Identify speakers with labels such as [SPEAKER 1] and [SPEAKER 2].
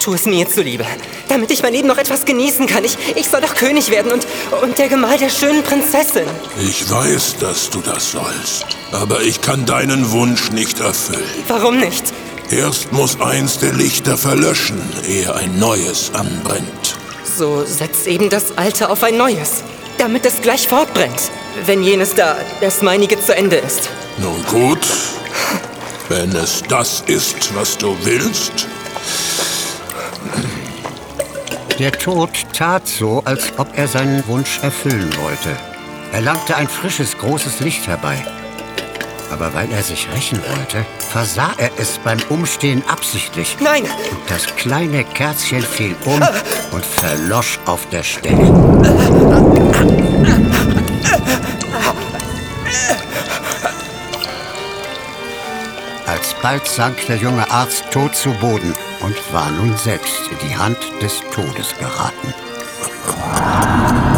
[SPEAKER 1] Tu es mir zuliebe, damit ich mein Leben noch etwas genießen kann. Ich soll doch König werden und der Gemahl der schönen Prinzessin.
[SPEAKER 2] Ich weiß, dass du das sollst, aber ich kann deinen Wunsch nicht erfüllen.
[SPEAKER 1] Warum nicht?
[SPEAKER 2] Erst muss eins der Lichter verlöschen, ehe ein neues anbrennt.
[SPEAKER 1] So setz eben das Alte auf ein neues, damit es gleich fortbrennt, wenn jenes da, das meinige, zu Ende ist.
[SPEAKER 2] Nun gut, wenn es das ist, was du willst.
[SPEAKER 3] Der Tod tat so, als ob er seinen Wunsch erfüllen wollte. Er langte ein frisches, großes Licht herbei. Aber weil er sich rächen wollte, versah er es beim Umstehen absichtlich.
[SPEAKER 1] Nein!
[SPEAKER 3] Und das kleine Kerzchen fiel um und verlosch auf der Stelle. Alsbald sank der junge Arzt tot zu Boden und war nun selbst in die Hand des Todes geraten.